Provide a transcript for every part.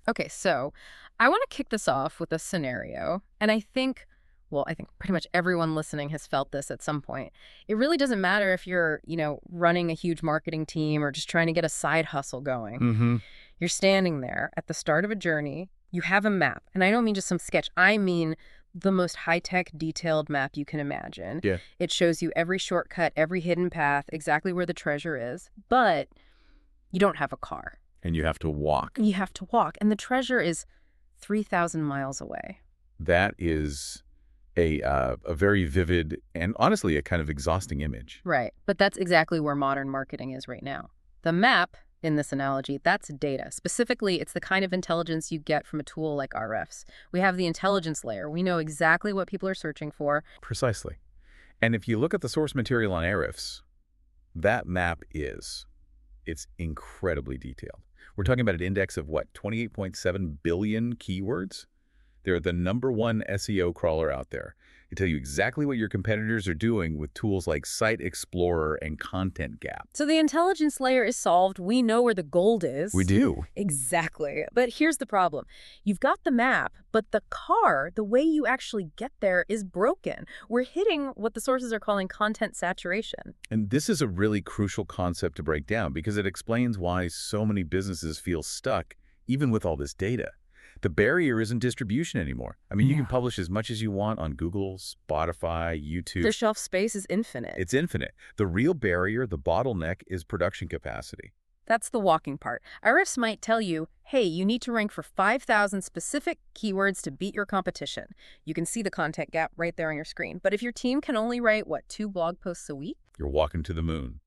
Okay, so I want to kick this off with a scenario. And I think pretty much everyone listening has felt this at some point. It really doesn't matter if you're, running a huge marketing team or just trying to get a side hustle going. Mm-hmm. You're standing there at the start of a journey. You have a map. And I don't mean just some sketch, I mean the most high tech, detailed map you can imagine. Yeah. It shows you every shortcut, every hidden path, exactly where the treasure is. But you don't have a car. And you have to walk. You have to walk. And the treasure is 3,000 miles away. That is a very vivid and honestly a kind of exhausting image. Right. But that's exactly where modern marketing is right now. The map, in this analogy, that's data. Specifically, it's the kind of intelligence you get from a tool like RFs. We have the intelligence layer. We know exactly what people are searching for. Precisely. And if you look at the source material on Ahrefs, that map it's incredibly detailed. We're talking about an index of what, 28.7 billion keywords? They're the #1 SEO crawler out there. They tell you exactly what your competitors are doing with tools like Site Explorer and Content Gap. So the intelligence layer is solved. We know where the gold is. We do. Exactly. But here's the problem. You've got the map, but the car, the way you actually get there, is broken. We're hitting what the sources are calling content saturation. And this is a really crucial concept to break down because it explains why so many businesses feel stuck, even with all this data. The barrier isn't distribution anymore. I mean, you can publish as much as you want on Google, Spotify, YouTube. The shelf space is infinite. It's infinite. The real barrier, the bottleneck, is production capacity. That's the walking part. Ahrefs might tell you, hey, you need to rank for 5,000 specific keywords to beat your competition. You can see the content gap right there on your screen. But if your team can only write, 2 blog posts a week? You're walking to the moon.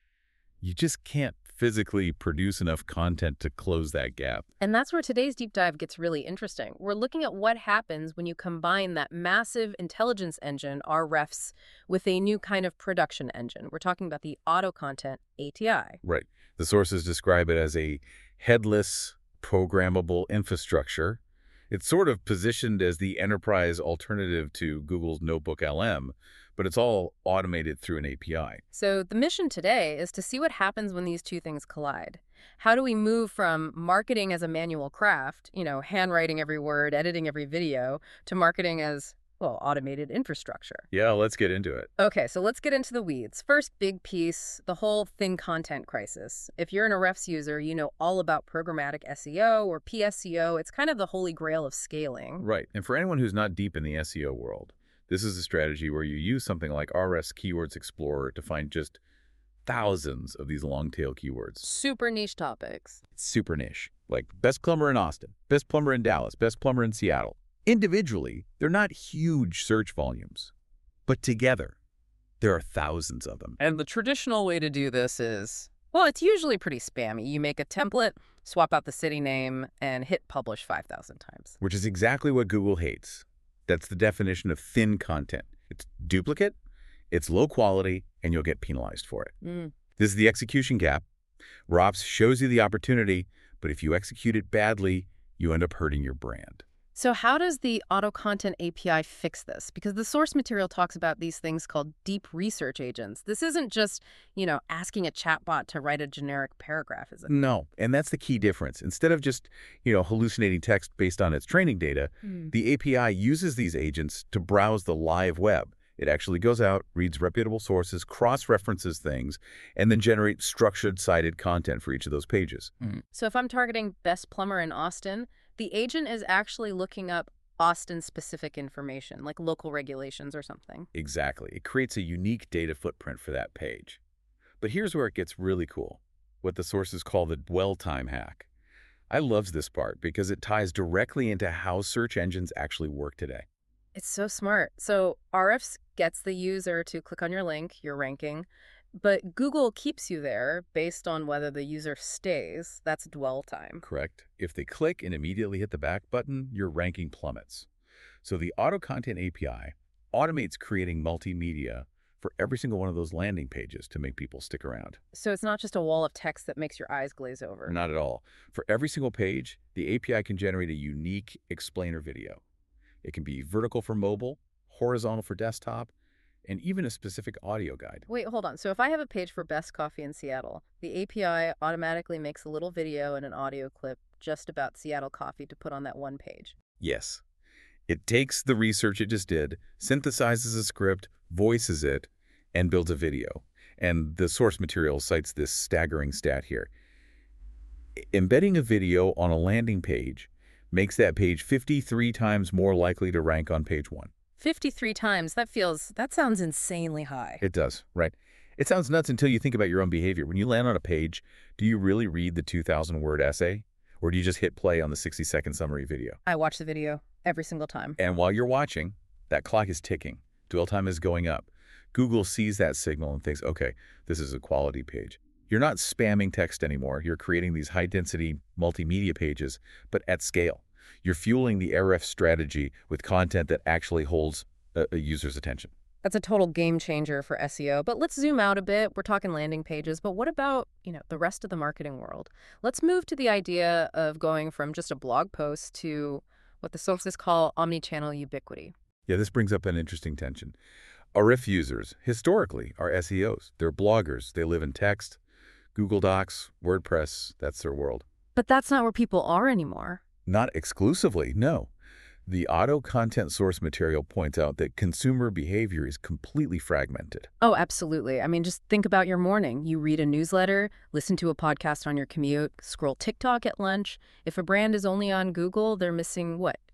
You just can't physically produce enough content to close that gap. And that's where today's deep dive gets really interesting. We're looking at what happens when you combine that massive intelligence engine, Ahrefs, with a new kind of production engine. We're talking about the Auto Content ATI. Right. The sources describe it as a headless, programmable infrastructure. It's sort of positioned as the enterprise alternative to Google's Notebook LM, but it's all automated through an API. So the mission today is to see what happens when these two things collide. How do we move from marketing as a manual craft, handwriting every word, editing every video, to marketing as, automated infrastructure? Yeah, let's get into it. Okay, so let's get into the weeds. First big piece, the whole thin content crisis. If you're an Ahrefs user, you know all about programmatic SEO or PSEO. It's kind of the holy grail of scaling. Right. And for anyone who's not deep in the SEO world, this is a strategy where you use something like Ahrefs Keywords Explorer to find just thousands of these long-tail keywords. Super niche topics. It's super niche, like best plumber in Austin, best plumber in Dallas, best plumber in Seattle. Individually, they're not huge search volumes, but together, there are thousands of them. And the traditional way to do this is, it's usually pretty spammy. You make a template, swap out the city name, and hit publish 5,000 times. Which is exactly what Google hates. That's the definition of thin content. It's duplicate, it's low quality, and you'll get penalized for it. This is the execution gap. ROPS shows you the opportunity, but if you execute it badly, you end up hurting your brand. So how does the Auto Content API fix this? Because the source material talks about these things called deep research agents. This isn't just, asking a chatbot to write a generic paragraph, is it? No, and that's the key difference. Instead of just, hallucinating text based on its training data, the API uses these agents to browse the live web. It actually goes out, reads reputable sources, cross-references things, and then generates structured, cited content for each of those pages. So if I'm targeting best plumber in Austin, the agent is actually looking up Austin-specific information, like local regulations or something. Exactly. It creates a unique data footprint for that page. But here's where it gets really cool, what the sources call the dwell time hack. I love this part because it ties directly into how search engines actually work today. It's so smart. So Ahrefs gets the user to click on your link, your ranking, but Google keeps you there based on whether the user stays. That's dwell time. Correct. If they click and immediately hit the back button, your ranking plummets. So the Auto Content API automates creating multimedia for every single one of those landing pages to make people stick around. So it's not just a wall of text that makes your eyes glaze over. Not at all. For every single page, the API can generate a unique explainer video. It can be vertical for mobile, horizontal for desktop, and even a specific audio guide. Wait, hold on. So if I have a page for best coffee in Seattle, the API automatically makes a little video and an audio clip just about Seattle coffee to put on that one page. Yes. It takes the research it just did, synthesizes a script, voices it, and builds a video. And the source material cites this staggering stat here. Embedding a video on a landing page makes that page 53 times more likely to rank on page 1. 53 times, that sounds insanely high. It does, right? It sounds nuts until you think about your own behavior. When you land on a page, do you really read the 2,000-word essay? Or do you just hit play on the 60-second summary video? I watch the video every single time. And while you're watching, that clock is ticking. Dwell time is going up. Google sees that signal and thinks, okay, this is a quality page. You're not spamming text anymore. You're creating these high-density multimedia pages, but at scale. You're fueling the Ahrefs strategy with content that actually holds a user's attention. That's a total game changer for SEO. But let's zoom out a bit. We're talking landing pages, but what about, the rest of the marketing world? Let's move to the idea of going from just a blog post to what the sources call omnichannel ubiquity. Yeah, this brings up an interesting tension. Ahrefs users, historically, are SEOs. They're bloggers. They live in text, Google Docs, WordPress. That's their world. But that's not where people are anymore. Not exclusively, no. The auto content source material points out that consumer behavior is completely fragmented. Oh, absolutely. I mean, just think about your morning. You read a newsletter, listen to a podcast on your commute, scroll TikTok at lunch. If a brand is only on Google, they're missing,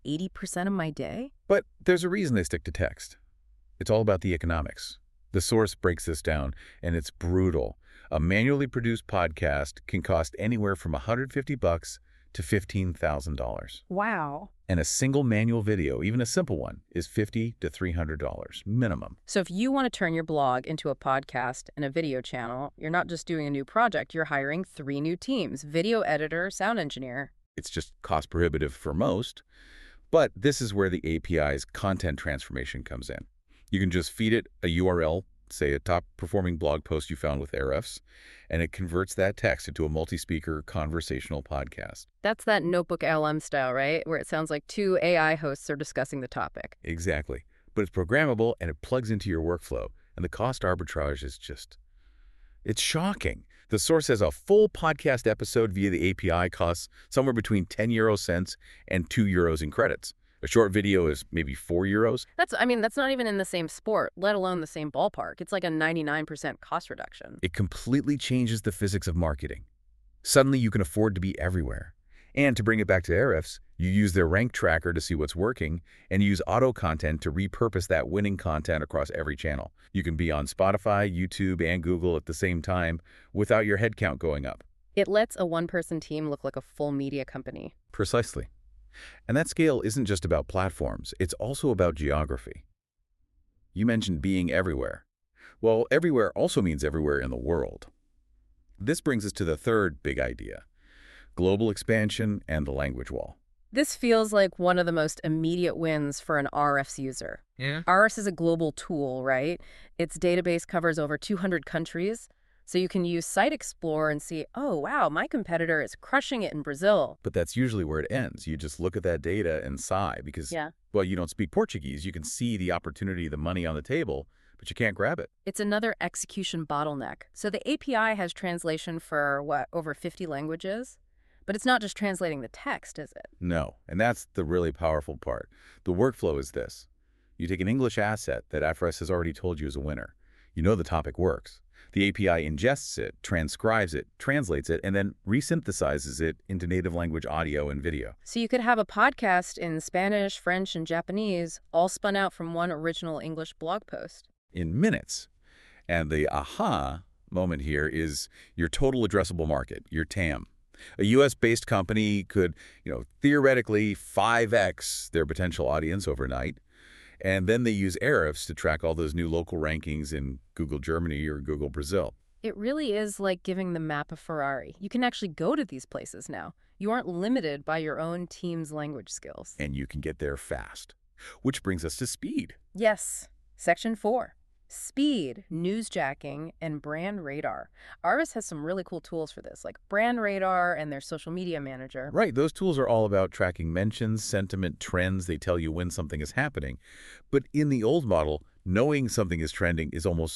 80% of my day? But there's a reason they stick to text. It's all about the economics. The source breaks this down, and it's brutal. A manually produced podcast can cost anywhere from $150 to $15,000. Wow. And a single manual video, even a simple one, is $50 to $300 minimum. So if you want to turn your blog into a podcast and a video channel, you're not just doing a new project, you're hiring 3 new teams: video editor, sound engineer. It's just cost prohibitive for most. But this is where the API's content transformation comes in. You can just feed it a URL, say a top-performing blog post you found with Ahrefs, and it converts that text into a multi-speaker conversational podcast. That's that Notebook LM style, right? Where it sounds like 2 AI hosts are discussing the topic. Exactly. But it's programmable, and it plugs into your workflow. And the cost arbitrage is it's shocking. The source says a full podcast episode via the API costs somewhere between 10 euro cents and 2 euros in credits. A short video is maybe 4 euros. That's not even in the same sport, let alone the same ballpark. It's like a 99% cost reduction. It completely changes the physics of marketing. Suddenly you can afford to be everywhere. And to bring it back to Ahrefs, you use their rank tracker to see what's working, and use auto content to repurpose that winning content across every channel. You can be on Spotify, YouTube, and Google at the same time without your headcount going up. It lets a one-person team look like a full media company. Precisely. And that scale isn't just about platforms, it's also about geography. You mentioned being everywhere. Well, everywhere also means everywhere in the world. This brings us to the third big idea: global expansion and the language wall. This feels like one of the most immediate wins for an Ahrefs user. Yeah. Ahrefs is a global tool, right? Its database covers over 200 countries. So you can use Site Explorer and see, oh, wow, my competitor is crushing it in Brazil. But that's usually where it ends. You just look at that data and sigh because, well, you don't speak Portuguese. You can see the opportunity, the money on the table, but you can't grab it. It's another execution bottleneck. So the API has translation for, over 50 languages? But it's not just translating the text, is it? No, and that's the really powerful part. The workflow is this. You take an English asset that Ahrefs has already told you is a winner. You know the topic works. The API ingests it, transcribes it, translates it, and then resynthesizes it into native language audio and video. So you could have a podcast in Spanish, French, and Japanese, all spun out from one original English blog post. In minutes. And the aha moment here is your total addressable market, your TAM. A U.S.-based company could, theoretically 5x their potential audience overnight. And then they use Ahrefs to track all those new local rankings in Google Germany or Google Brazil. It really is like giving the map a Ferrari. You can actually go to these places now. You aren't limited by your own team's language skills. And you can get there fast. Which brings us to speed. Yes. Section 4. Speed, newsjacking, and brand radar. Ahrefs has some really cool tools for this, like Brand Radar and their social media manager. Right, those tools are all about tracking mentions, sentiment, trends. They tell you when something is happening. But in the old model, knowing something is trending is almost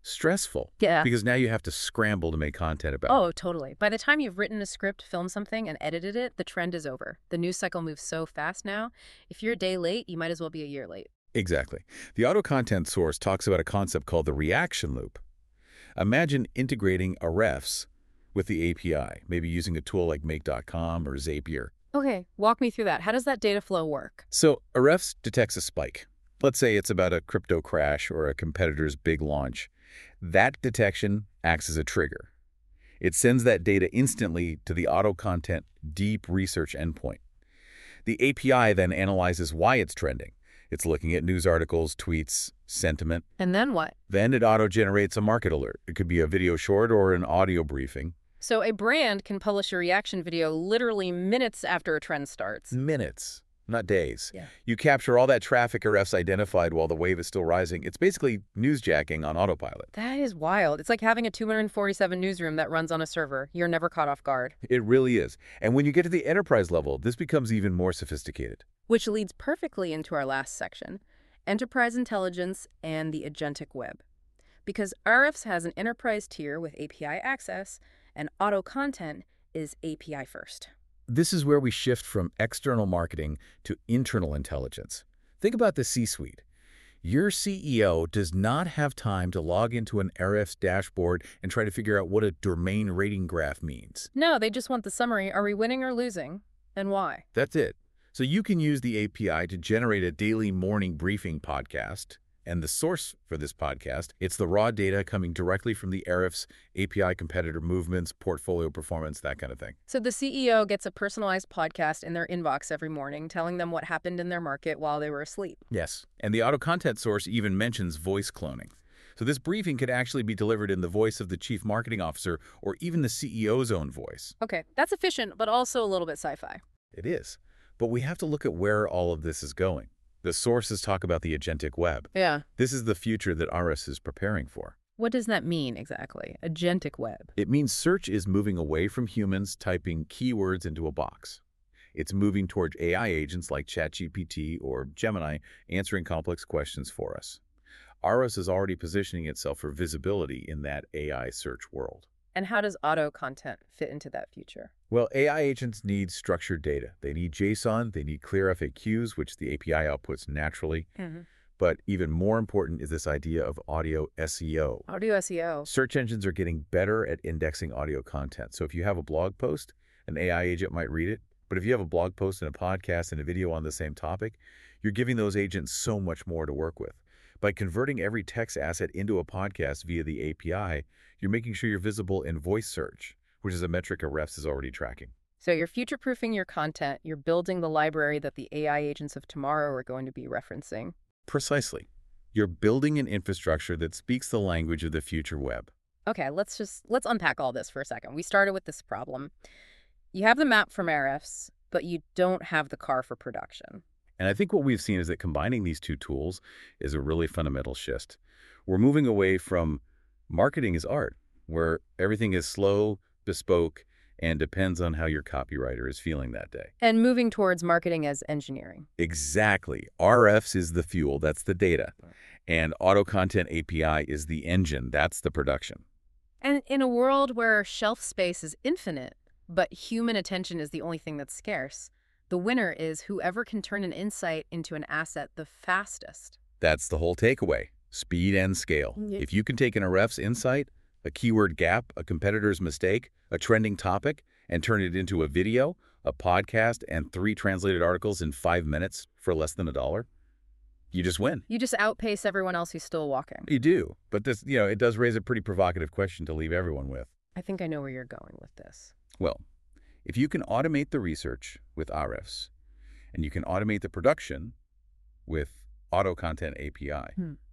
stressful. Yeah. Because now you have to scramble to make content about it. Oh, totally. By the time you've written a script, filmed something, and edited it, the trend is over. The news cycle moves so fast now. If you're a day late, you might as well be a year late. Exactly. The auto content source talks about a concept called the reaction loop. Imagine integrating a refs with the API, maybe using a tool like Make.com or Zapier. Okay, walk me through that. How does that data flow work? So a refs detects a spike. Let's say it's about a crypto crash or a competitor's big launch. That detection acts as a trigger. It sends that data instantly to the auto content deep research endpoint. The API then analyzes why it's trending. It's looking at news articles, tweets, sentiment. And then what? Then it auto-generates a market alert. It could be a video short or an audio briefing. So a brand can publish a reaction video literally minutes after a trend starts. Minutes, not days. Yeah. You capture all that traffic a ref's identified while the wave is still rising. It's basically newsjacking on autopilot. That is wild. It's like having a 247 newsroom that runs on a server. You're never caught off guard. It really is. And when you get to the enterprise level, this becomes even more sophisticated. Which leads perfectly into our last section, enterprise intelligence and the agentic web. Because Ahrefs has an enterprise tier with API access, and auto content is API first. This is where we shift from external marketing to internal intelligence. Think about the C-suite. Your CEO does not have time to log into an Ahrefs dashboard and try to figure out what a domain rating graph means. No, they just want the summary. Are we winning or losing? And why? That's it. So you can use the API to generate a daily morning briefing podcast. And the source for this podcast, it's the raw data coming directly from the Ahrefs API competitor movements, portfolio performance, that kind of thing. So the CEO gets a personalized podcast in their inbox every morning, telling them what happened in their market while they were asleep. Yes. And the auto content source even mentions voice cloning. So this briefing could actually be delivered in the voice of the chief marketing officer or even the CEO's own voice. Okay, that's efficient, but also a little bit sci-fi. It is. But we have to look at where all of this is going. The sources talk about the agentic web. Yeah. This is the future that Ahrefs is preparing for. What does that mean exactly? Agentic web. It means search is moving away from humans typing keywords into a box. It's moving toward AI agents like ChatGPT or Gemini answering complex questions for us. Ahrefs is already positioning itself for visibility in that AI search world. And how does auto content fit into that future? Well, AI agents need structured data. They need JSON, they need clear FAQs, which the API outputs naturally. But even more important is this idea of audio SEO. Audio SEO. Search engines are getting better at indexing audio content. So if you have a blog post, an AI agent might read it. But if you have a blog post and a podcast and a video on the same topic, you're giving those agents so much more to work with. By converting every text asset into a podcast via the API, you're making sure you're visible in voice search, which is a metric Ahrefs is already tracking. So you're future-proofing your content. You're building the library that the AI agents of tomorrow are going to be referencing. Precisely. You're building an infrastructure that speaks the language of the future web. Okay, let's unpack all this for a second. We started with this problem. You have the map from Ahrefs, but you don't have the car for production. And I think what we've seen is that combining these two tools is a really fundamental shift. We're moving away from marketing is art, where everything is slow, bespoke, and depends on how your copywriter is feeling that day. And moving towards marketing as engineering. Exactly. Ahrefs is the fuel, that's the data. And Auto Content API is the engine, that's the production. And in a world where shelf space is infinite, but human attention is the only thing that's scarce, the winner is whoever can turn an insight into an asset the fastest. That's the whole takeaway, speed and scale. Yeah. If you can take an Ahrefs insight, a keyword gap, a competitor's mistake, a trending topic, and turn it into a video, a podcast, and 3 translated articles in 5 minutes for less than $1, you just win. You just outpace everyone else who's still walking. You do. But this, it does raise a pretty provocative question to leave everyone with. I think I know where you're going with this. Well, if you can automate the research with Ahrefs, and you can automate the production with Auto Content API,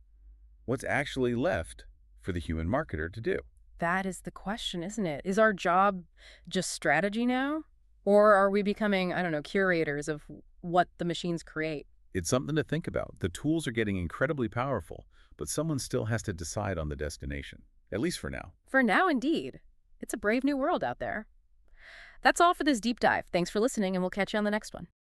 what's actually left for the human marketer to do? That is the question, isn't it? Is our job just strategy now? Or are we becoming, I don't know, curators of what the machines create? It's something to think about. The tools are getting incredibly powerful, but someone still has to decide on the destination, at least for now. For now, indeed. It's a brave new world out there. That's all for this deep dive. Thanks for listening, and we'll catch you on the next one.